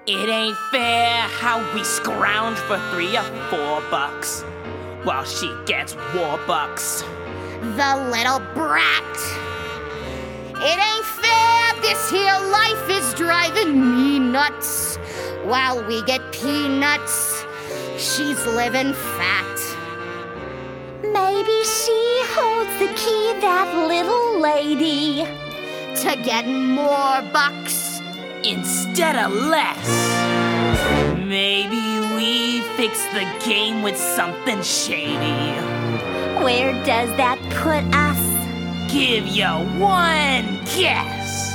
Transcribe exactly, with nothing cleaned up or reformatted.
It ain't fair how we scrounge for three or four bucks while she gets war bucks. The little brat. It ain't fair, this here life is driving me nuts. While we get peanuts, she's living fat. Maybe she holds the key, that little lady, to get more bucks instead of less. Maybe we fix the game with something shady. Where does that put us? Give you one guess.